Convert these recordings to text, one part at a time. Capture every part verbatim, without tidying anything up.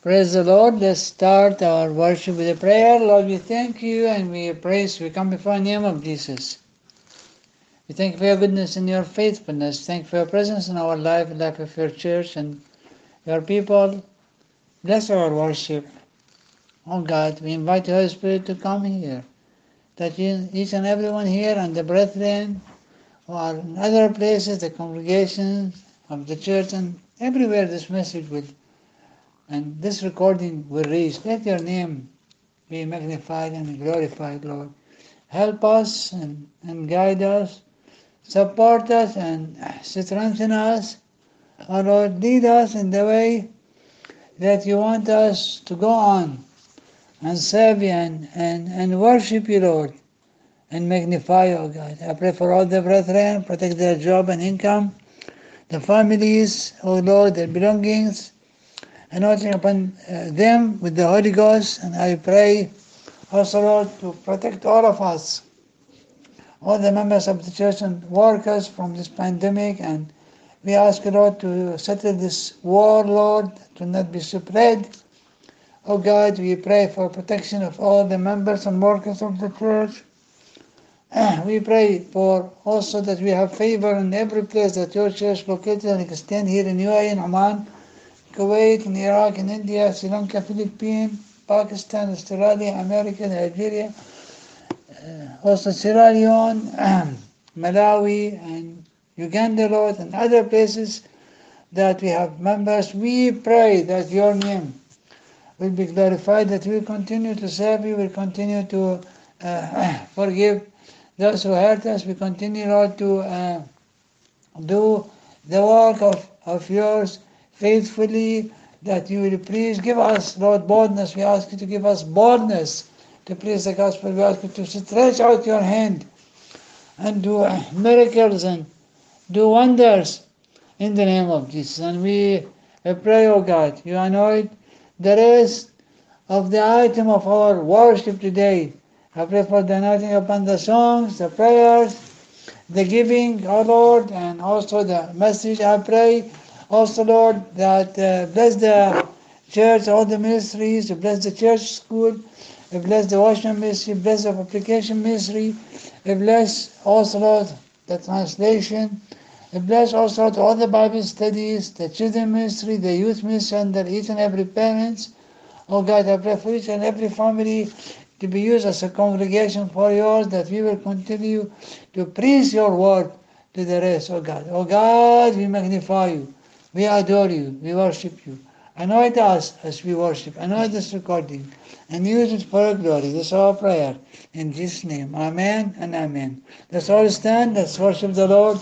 Praise the Lord. Let's start our worship with a prayer. Lord, we thank you and we praise. We come before the name of Jesus. We thank you for your goodness and your faithfulness. Thank you for your presence in our life, the life of your church and your people. Bless our worship. Oh God, we invite the Holy Spirit to come here. That you, each and everyone here and the brethren who are in other places, the congregations of the church and everywhere this message will and this recording will reach. Let your name be magnified and glorified, Lord. Help us and, and guide us, support us and strengthen us. Oh Lord, lead us in the way that you want us to go on and serve you and, and, and worship you, Lord, and magnify you, oh God. I pray for all the brethren, protect their job and income, the families, oh Lord, their belongings, anointing upon uh, them with the Holy Ghost. And I pray also, Lord, to protect all of us, all the members of the church and workers from this pandemic. And we ask, Lord, to settle this war, Lord, to not be spread. Oh God, we pray for protection of all the members and workers of the church. We pray for also that we have favor in every place that your church is located and extend here in U A E, in Oman, Kuwait, in Iraq, in India, Sri Lanka, Philippines, Pakistan, Australia, America, Nigeria, uh, also Sierra Leone, Malawi, and Uganda, Lord, and other places that we have members. We pray that your name will be glorified, that we will continue to serve you, will continue to uh, forgive those who hurt us. We continue, Lord, to uh, do the work of, of yours faithfully, that you will please give us, Lord, boldness. We ask you to give us boldness to preach the gospel. We ask you to stretch out your hand and do uh, miracles and do wonders in the name of Jesus. And we uh, pray, oh God, you anoint the rest of the item of our worship today. I pray for the anointing upon the songs, the prayers, the giving, oh Lord, and also the message. I pray also, Lord, that uh, bless the church, all the ministries, bless the church school, bless the worship ministry, bless the application ministry, bless also, Lord, the translation, bless also, Lord, all the Bible studies, the children ministry, the youth ministry, and each and every parents. Oh God, I pray for each and every family to be used as a congregation for yours, that we will continue to preach your word to the rest, oh God. Oh God, we magnify you, we adore you, we worship you. Anoint us as we worship, anoint this recording, and use it for your glory. This is our prayer. In Jesus' name, amen and amen. Let's all stand, let's worship the Lord.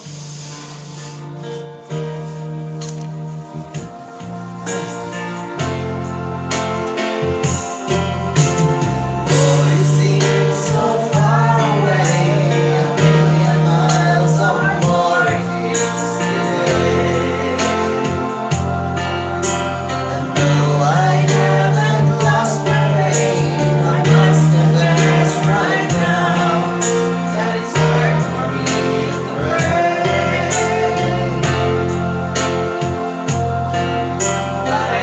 But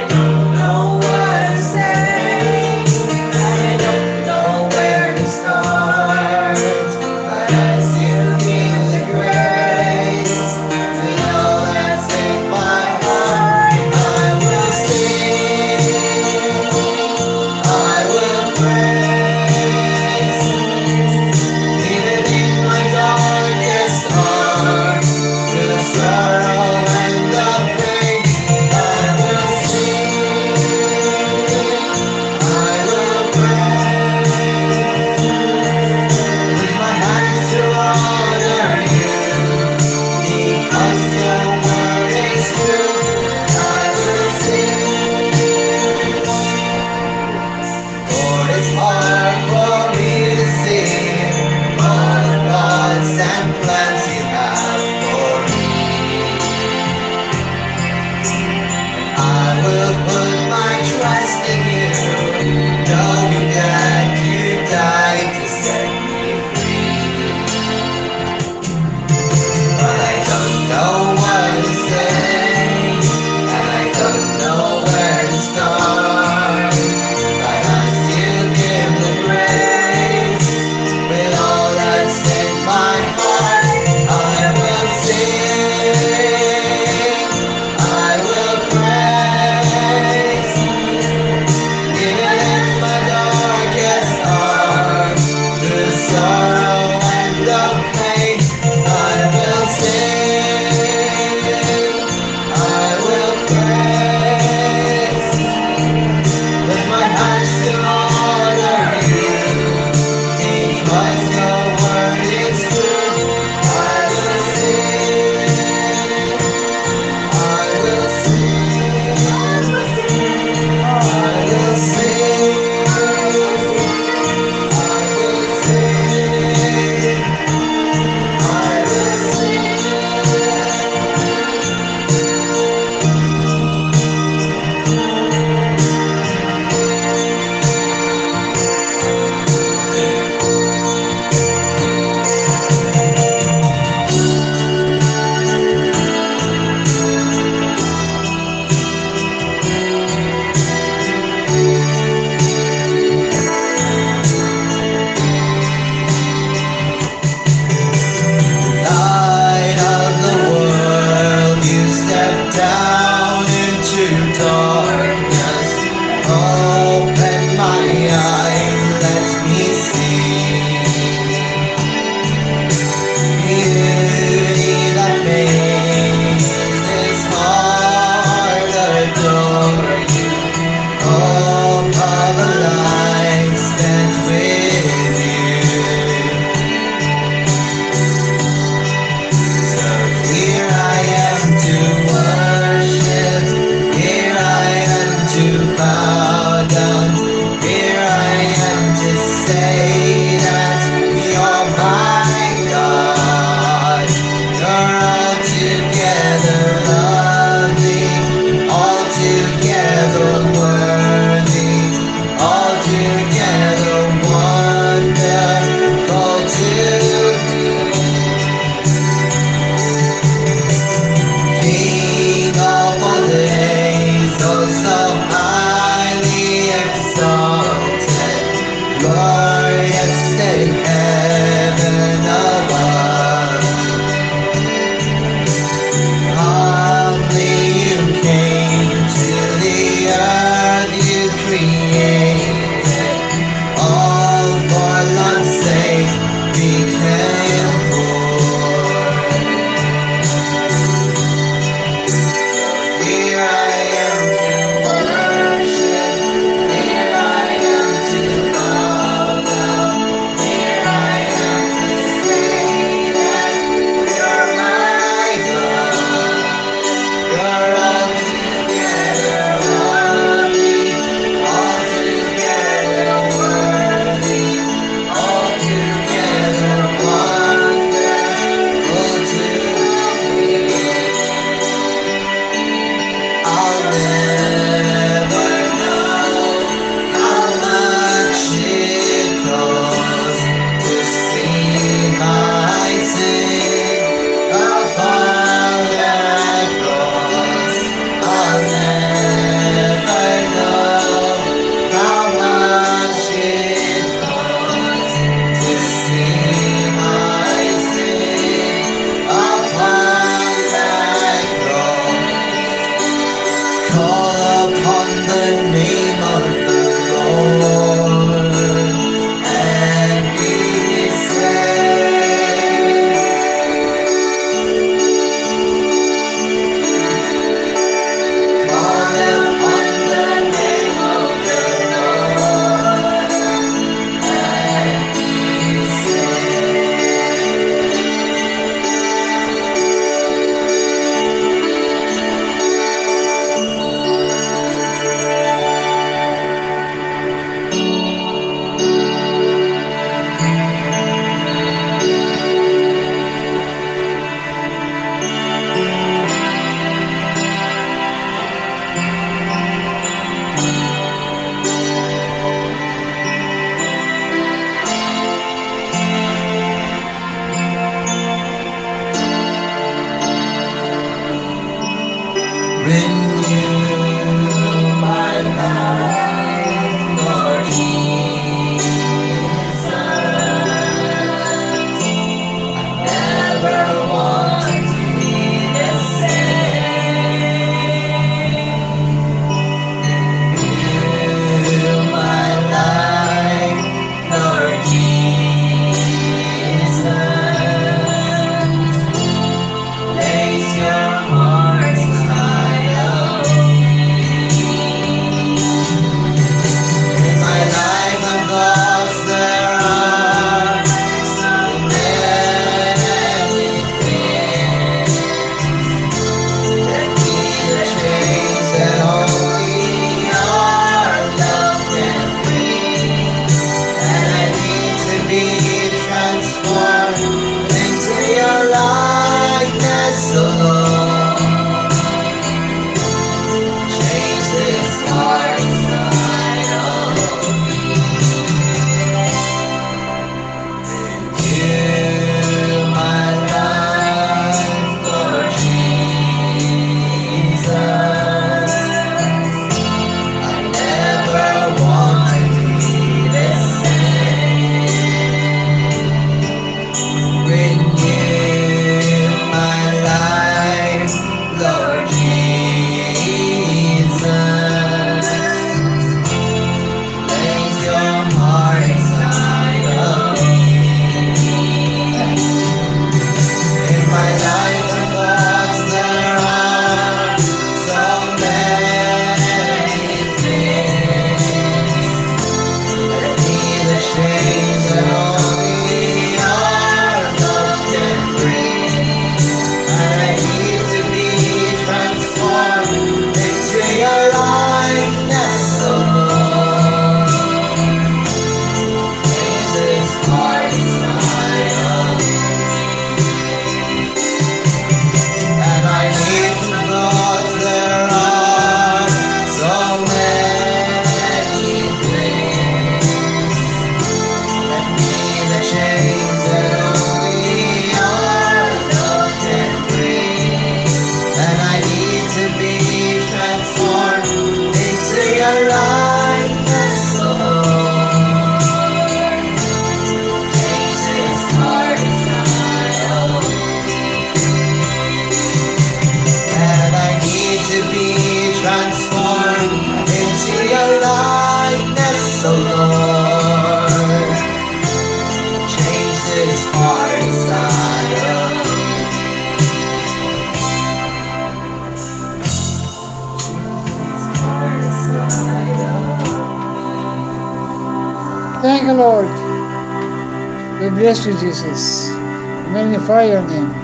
Thank you, Lord. We bless you, Jesus. We magnify your name.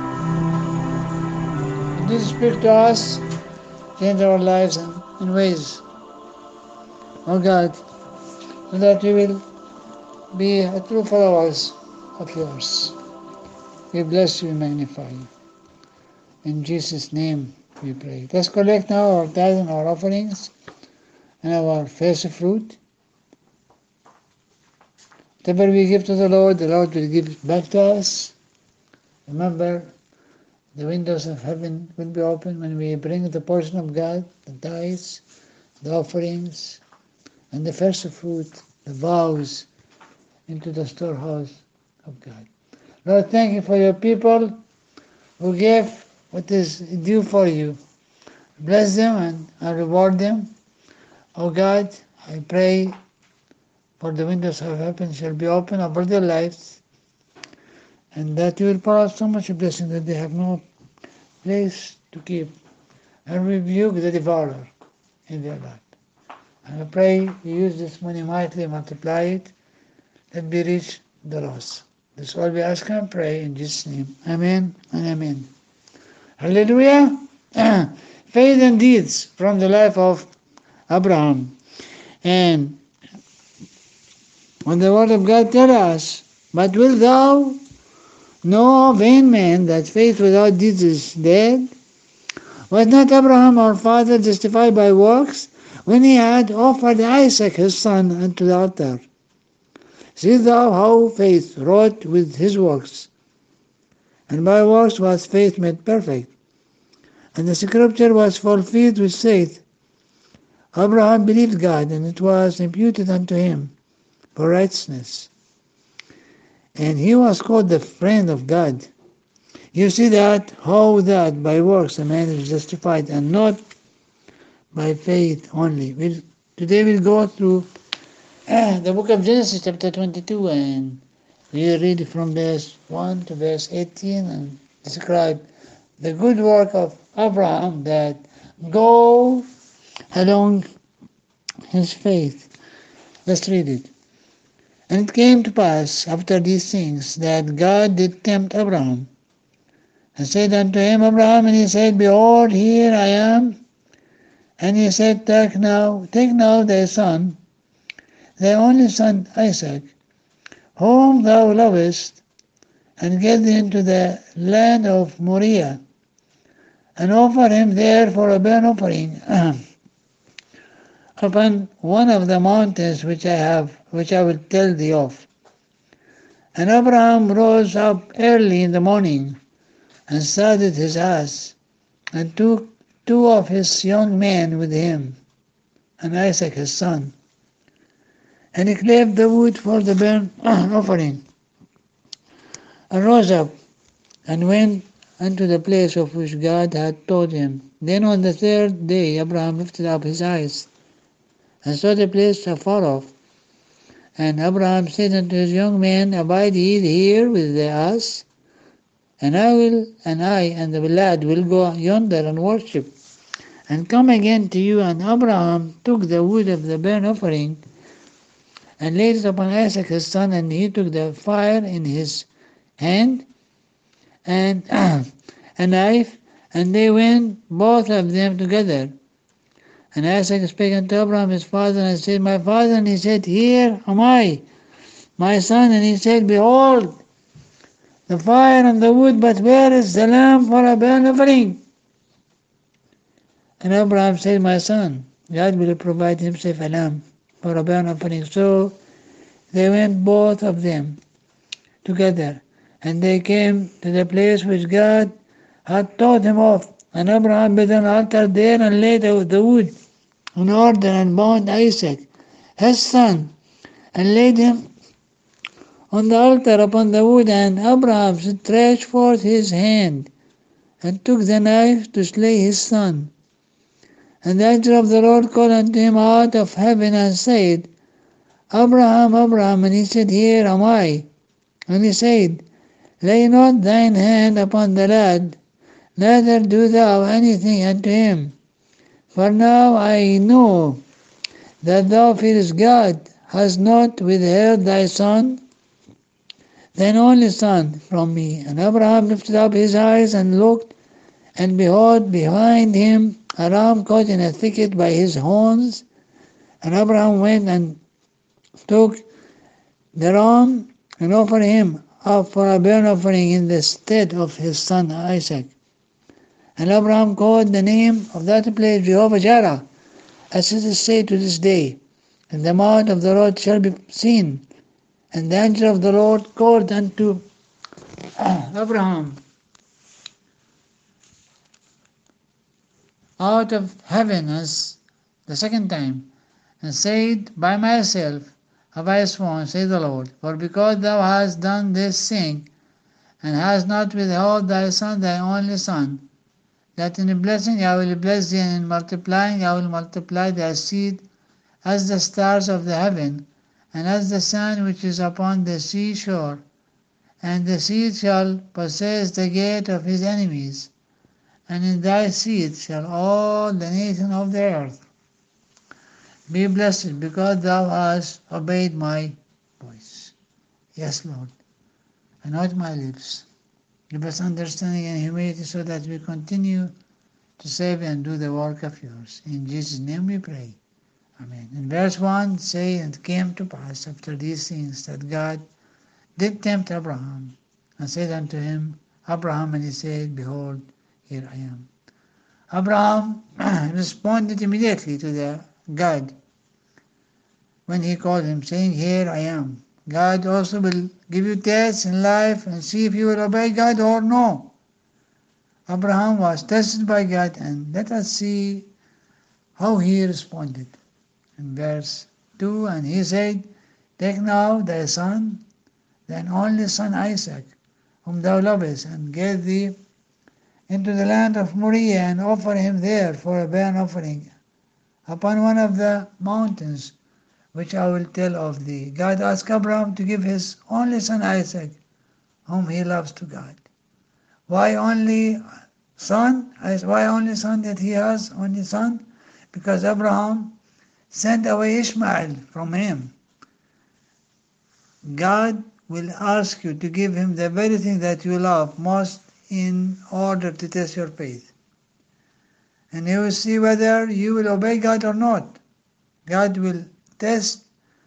Please speak to us, change our lives in, in ways, oh God, so that we will be a true followers of yours. We bless you and magnify you. In Jesus' name we pray. Let's collect now our tithe and our offerings and our first fruit. Whatever we give to the Lord, the Lord will give back to us. Remember, the windows of heaven will be open when we bring the portion of God, the tithes, the offerings, and the first fruit, the vows, into the storehouse of God. Lord, thank you for your people who gave what is due for you. Bless them and, and reward them. Oh God, I pray for the windows of heaven shall be open over their lives, and that you will pour out so much blessing that they have no place to keep, and rebuke the devourer in their life. And I pray you use this money mightily, multiply it, and be rich the loss. This all we ask and pray in Jesus' name. Amen and amen. Hallelujah. Faith and deeds from the life of Abraham. And when the word of God tells us, but wilt thou know, vain man, that faith without deeds is dead? Was not Abraham our father justified by works when he had offered Isaac his son unto the altar? See thou how faith wrought with his works, and by works was faith made perfect. And the scripture was fulfilled which saith, Abraham believed God, and it was imputed unto him for righteousness. And he was called the friend of God. You see that, how that by works a man is justified, and not by faith only. We'll, today we'll go through uh, the book of Genesis chapter twenty-two, and we'll read from verse one to verse eighteen and describe the good work of Abraham that go along his faith. Let's read it. And it came to pass after these things that God did tempt Abraham, and said unto him, Abraham, and he said, Behold, here I am. And he said, Take now, take now thy son, thy only son Isaac, whom thou lovest, and get thee into the land of Moriah, and offer him there for a burnt offering upon one of the mountains which I have, which I will tell thee of. And Abraham rose up early in the morning, and saddled his ass, and took two of his young men with him, and Isaac his son. And he clave the wood for the burnt offering, and rose up, and went unto the place of which God had told him. Then on the third day Abraham lifted up his eyes, and saw the place afar off. And Abraham said unto his young men, Abide ye here with the ass, and I will, and I and the lad will go yonder and worship, and come again to you. And Abraham took the wood of the burnt offering, and laid it upon Isaac his son, and he took the fire in his hand, and a knife, and they went both of them together. And Isaac spake unto Abraham his father, and said, My father. And he said, Here am I, my son. And he said, Behold, the fire and the wood, but where is the lamb for a burnt offering? And Abraham said, My son, God will provide himself a lamb for a burnt offering. So they went both of them together, and they came to the place which God had told him of. And Abraham built an altar there, and laid out the wood in order, and bound Isaac his son, and laid him on the altar upon the wood. And Abraham stretched forth his hand, and took the knife to slay his son. And the angel of the Lord called unto him out of heaven, and said, Abraham, Abraham. And he said, Here am I. And he said, Lay not thine hand upon the lad, neither do thou anything unto him. For now I know that thou fearest God, hast not withheld thy son, thine only son, from me. And Abraham lifted up his eyes and looked, and behold, behind him a ram caught in a thicket by his horns. And Abraham went and took the ram and offered him up for a burnt offering in the stead of his son Isaac. And Abraham called the name of that place Jehovah Jireh, as it is said to this day. And the mount of the Lord shall be seen. And the angel of the Lord called unto Abraham out of heaven as the second time, and said, By myself have I sworn, saith the Lord, for because thou hast done this thing, and hast not withheld thy son, thy only son, that in blessing I will bless thee, and in multiplying I will multiply thy seed as the stars of the heaven, and as the sand which is upon the seashore. And the seed shall possess the gate of his enemies, and in thy seed shall all the nations of the earth be blessed, because thou hast obeyed my voice. Yes, Lord, anoint my lips. Give us understanding and humility so that we continue to serve and do the work of yours. In Jesus' name we pray. Amen. In verse one, say, And it came to pass after these things that God did tempt Abraham, and said unto him, Abraham, and he said, Behold, here I am. Abraham responded immediately to the God when he called him, saying, Here I am. God also will give you tests in life and see if you will obey God or no. Abraham was tested by God, and let us see how he responded. In verse two, and he said, Take now thy son, thine only son Isaac, whom thou lovest, and get thee into the land of Moriah, and offer him there for a burnt offering upon one of the mountains which I will tell of thee. God asked Abraham to give his only son Isaac, whom he loves, to God. Why only son? Why only son that he has? Only son? Because Abraham sent away Ishmael from him. God will ask you to give him the very thing that you love most in order to test your faith. And he will see whether you will obey God or not. God will test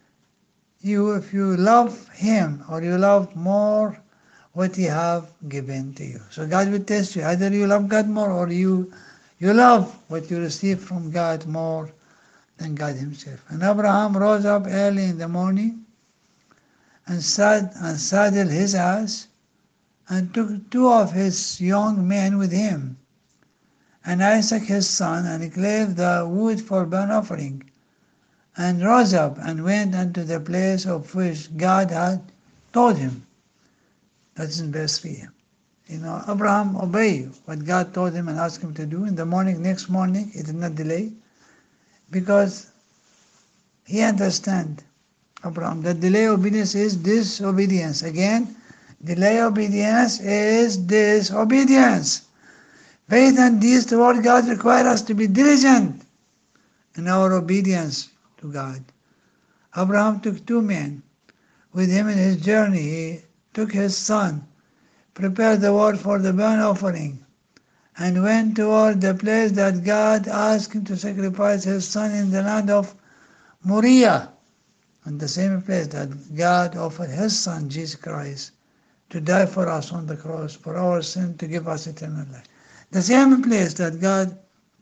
you if you love him or you love more what he have given to you. So God will test you. Either you love God more or you you love what you receive from God more than God himself. And Abraham rose up early in the morning and sat and saddled his ass and took two of his young men with him, and Isaac his son, and he clave the wood for burnt offering, and rose up and went unto the place of which God had told him. That's in verse three. You know, Abraham obeyed what God told him and asked him to do. In the morning, next morning, he did not delay, because he understand, Abraham, that delay obedience is disobedience. Again, delay obedience is disobedience. Faith and deeds toward God require us to be diligent in our obedience to God. Abraham took two men with him in his journey. He took his son, prepared the wood for the burnt offering, and went toward the place that God asked him to sacrifice his son in the land of Moriah, and the same place that God offered his son, Jesus Christ, to die for us on the cross, for our sin, to give us eternal life. The same place that God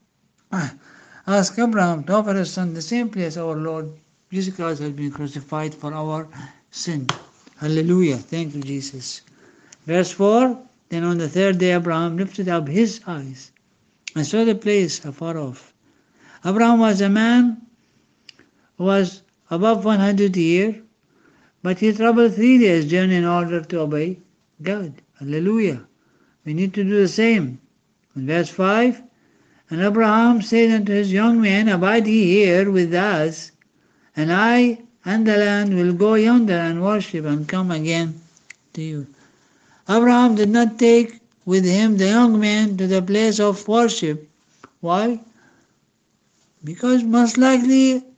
asked Abraham to offer his son, the same place our Lord Jesus Christ has been crucified for our sin. Hallelujah. Thank you, Jesus. Verse four, Then on the third day Abraham lifted up his eyes and saw the place afar off. Abraham was a man who was above one hundred years, but he traveled three days' journey in order to obey God. Hallelujah. We need to do the same. In verse five, And Abraham said unto his young men, Abide ye here with us, and I and the land will go yonder and worship and come again to you. Abraham did not take with him the young men to the place of worship. Why? Because most likely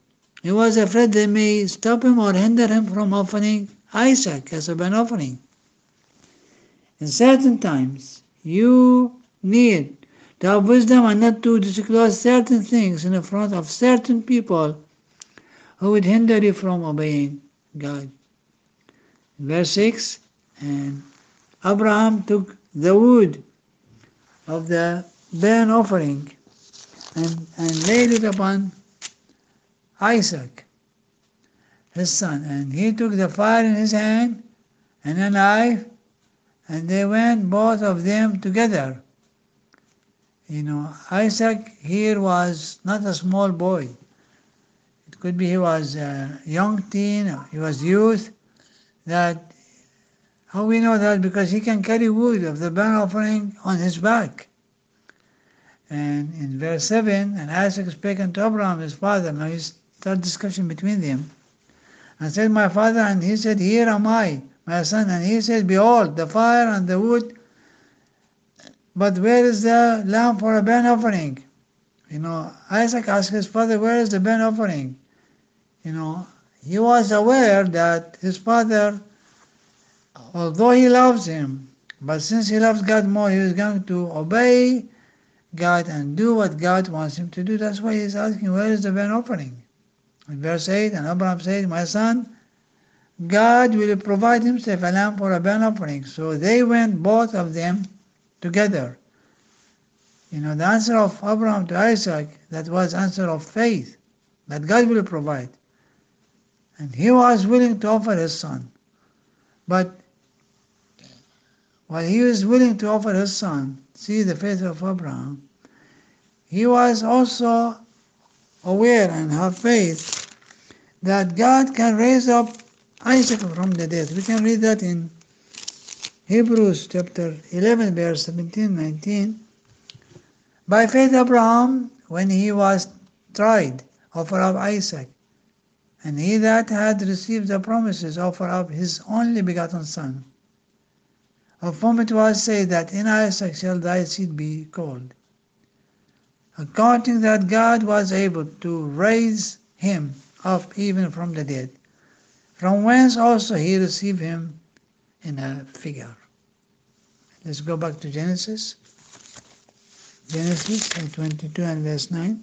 He was afraid they may stop him or hinder him from offering Isaac as a burnt offering. In certain times, you need to have wisdom and not to disclose certain things in front of certain people who would hinder you from obeying God. Verse six, and Abraham took the wood of the burnt offering and, and laid it upon Isaac, his son. And he took the fire in his hand and a knife, and they went both of them together. You know, Isaac here was not a small boy. It could be he was a young teen, or he was youth. That, how we know that? Because he can carry wood of the burnt offering on his back. And in verse seven, and Isaac spake unto Abraham his father. Now he start discussion between them. And said, my father, and he said, here am I, my son. And he said, behold, the fire and the wood, but where is the lamb for a burnt offering? You know, Isaac asked his father, where is the burnt offering? You know, he was aware that his father, although he loves him, but since he loves God more, he is going to obey God and do what God wants him to do. That's why he's asking, where is the burnt offering? In verse eight, and Abraham said, my son, God will provide himself a lamb for a burnt offering. So they went, both of them, together. You know, the answer of Abraham to Isaac, that was answer of faith, that God will provide. And he was willing to offer his son. But while he was willing to offer his son, see the faith of Abraham, he was also aware and have faith that God can raise up Isaac from the dead. We can read that in Hebrews chapter eleven, verse seventeen, nineteen. By faith Abraham, when he was tried, offered up Isaac. And he that had received the promises offered up his only begotten son, of whom it was said that in Isaac shall thy seed be called, accounting that God was able to raise him up even from the dead, from whence also he received him in a figure. Let's go back to Genesis. Genesis twenty-two and verse nine.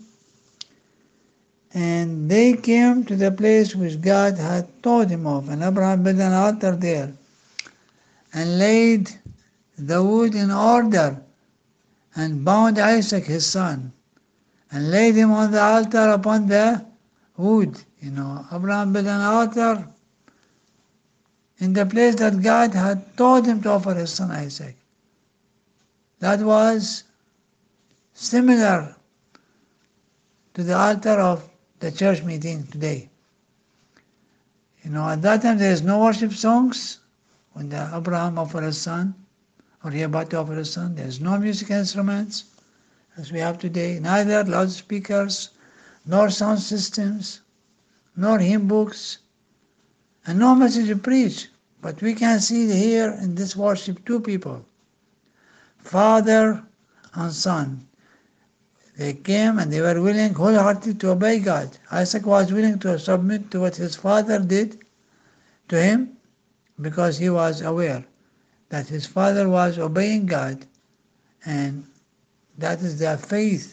And they came to the place which God had told him of, and Abraham built an altar there, and laid the wood in order, and bound Isaac his son, and laid him on the altar upon the wood. You know, Abraham built an altar in the place that God had told him to offer his son Isaac. That was similar to the altar of the church meeting today. You know, at that time there is no worship songs when the Abraham offered his son, or he about to offer his son. There is no music instruments as we have today, neither loudspeakers, nor sound systems, nor hymn books, and no message to preach. But we can see here in this worship two people, father and son. They came and they were willing wholeheartedly to obey God. Isaac was willing to submit to what his father did to him because he was aware that his father was obeying God, and that is their faith,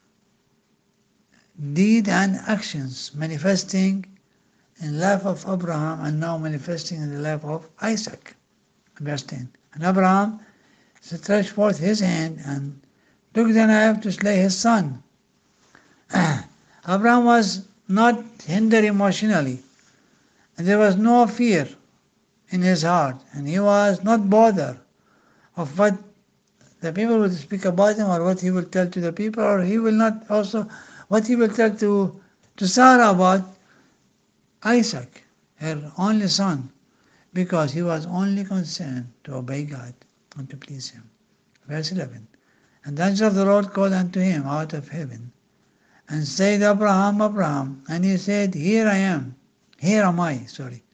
deed and actions manifesting in the life of Abraham and now manifesting in the life of Isaac. Verse ten. And Abraham stretched forth his hand and took the knife to slay his son. Abraham was not hindered emotionally, and there was no fear in his heart, and he was not bothered of what the people would speak about him or what he will tell to the people, or he will not also what he will tell to, to Sarah about Isaac, her only son, because he was only concerned to obey God and to please him. Verse eleven. And the angel of the Lord called unto him out of heaven, and said, Abraham, Abraham. And he said, Here I am. Here am I, sorry.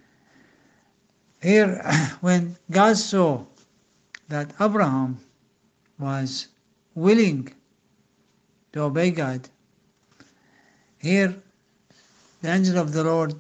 Here, when God saw that Abraham was willing to obey God, here the angel of the Lord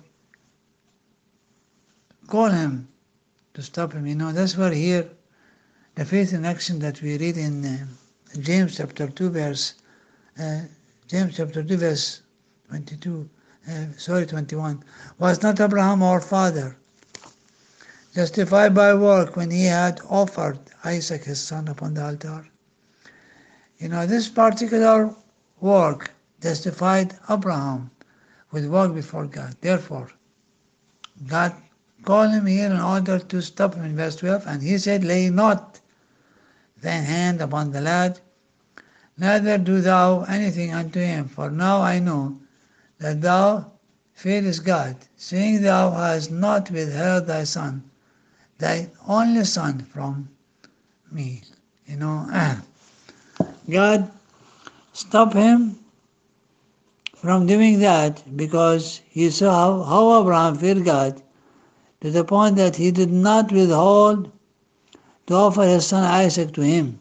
call him to stop him. You know, that's where here the faith in action that we read in uh, James chapter two verse uh, James chapter two verse twenty-two, uh, sorry twenty-one, was not Abraham our father justified by work when he had offered Isaac his son upon the altar? You know, this particular work justified Abraham with work before God. Therefore, God called him here in order to stop him in verse twelve, and he said, lay not thine hand upon the lad, neither do thou anything unto him, for now I know that thou fearest God, seeing thou hast not withheld thy son, thy only son, from me. You know, God stopped him from doing that because he saw how, how Abraham feared God, to the point that he did not withhold to offer his son Isaac to him.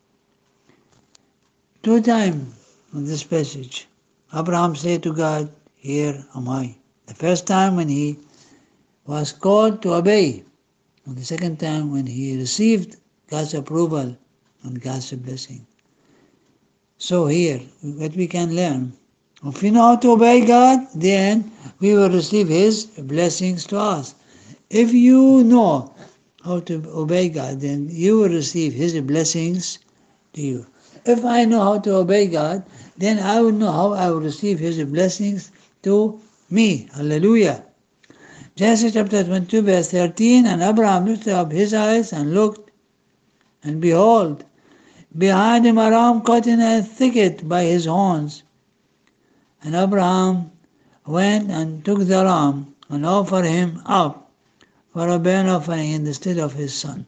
Two times in this passage, Abraham said to God, here am I. The first time when he was called to obey, and the second time when he received God's approval and God's blessing. So here, what we can learn, if we know how to obey God, then we will receive His blessings to us. If you know how to obey God, then you will receive His blessings to you. If I know how to obey God, then I will know how I will receive His blessings to me. Hallelujah. Genesis chapter twenty-two verse thirteen, and Abraham lifted up his eyes and looked, and behold, behind him a ram caught in a thicket by his horns. And Abraham went and took the ram and offered him up for a burnt offering in the stead of his son.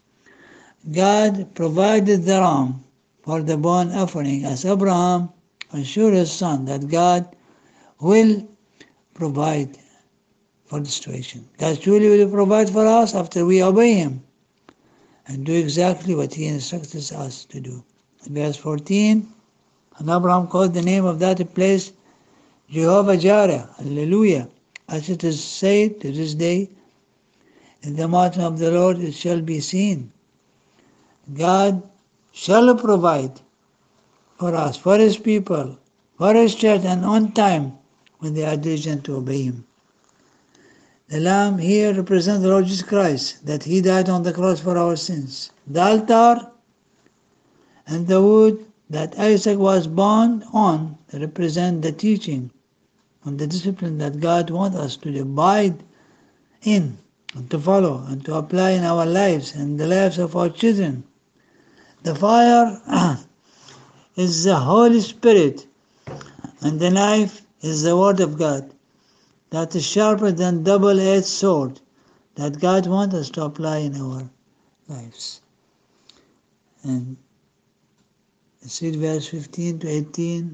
God provided the ram for the burnt offering, as Abraham assured his son that God will provide for the situation. God truly will provide for us after we obey Him and do exactly what He instructs us to do. In verse fourteen, and Abraham called the name of that place Jehovah Jireh, hallelujah, as it is said to this day, in the mountain of the Lord it shall be seen. God shall provide for us, for His people, for His church, and on time when they are diligent to obey Him. The lamb here represents the Lord Jesus Christ, that He died on the cross for our sins. The altar and the wood that Isaac was bound on represent the teaching and the discipline that God wants us to abide in and to follow and to apply in our lives and the lives of our children. The fire is the Holy Spirit, and the knife is the Word of God. That is sharper than double-edged sword that God wants us to apply in our lives. And see verse fifteen to eighteen,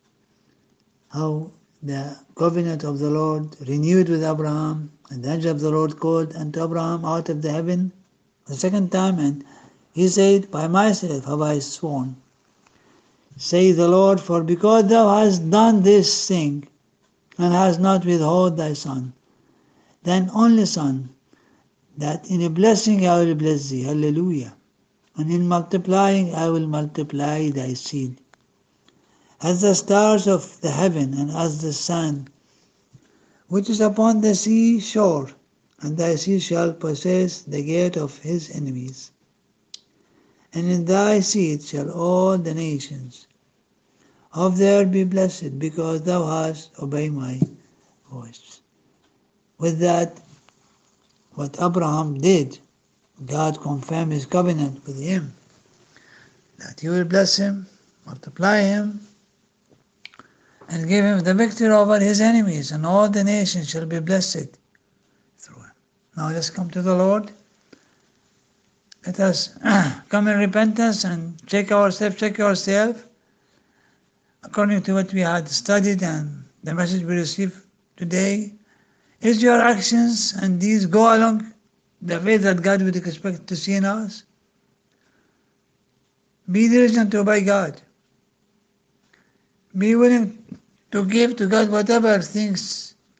how the covenant of the Lord renewed with Abraham, and the angel of the Lord called unto Abraham out of the heaven the second time, and he said, by myself have I sworn, say the Lord, for because thou hast done this thing, and hast not withheld thy son, thine only son, that in a blessing I will bless thee, hallelujah, and in multiplying I will multiply thy seed, as the stars of the heaven, and as the sand, which is upon the sea shore, and thy seed shall possess the gate of his enemies. And in thy seed shall all the nations of the earth be blessed, because thou hast obeyed my voice. With that, what Abraham did, God confirmed His covenant with him, that He will bless him, multiply him, and give him the victory over his enemies, and all the nations shall be blessed through him. Now let's come to the Lord. Let us come in repentance and check ourselves, check yourself, according to what we had studied and the message we received today. Is your actions and deeds go along the way that God would expect to see in us? Be diligent to obey God. Be willing to give to God whatever things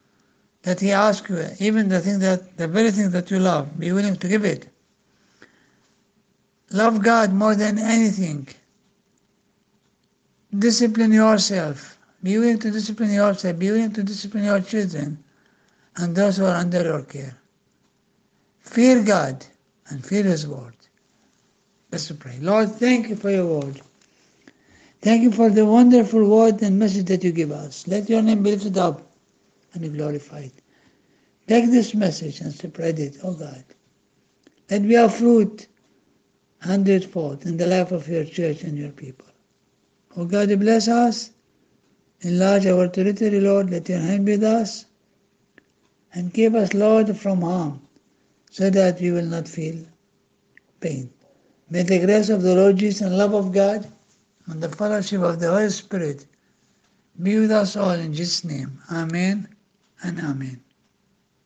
that He asks you, even the thing that, the very thing that you love, be willing to give it. Love God more than anything. Discipline yourself. Be willing to discipline yourself. Be willing to discipline your children and those who are under your care. Fear God and fear His word. Let's pray. Lord, thank you for your word. Thank you for the wonderful word and message that you give us. Let your name be lifted up and be glorified. Take this message and spread it, oh God. Let it be a fruit hundredfold in the life of your church and your people. Oh God, bless us. Enlarge our territory, Lord. Let your hand be with us. And keep us, Lord, from harm, so that we will not feel pain. May the grace of the Lord Jesus and love of God and the fellowship of the Holy Spirit be with us all in Jesus' name. Amen and amen.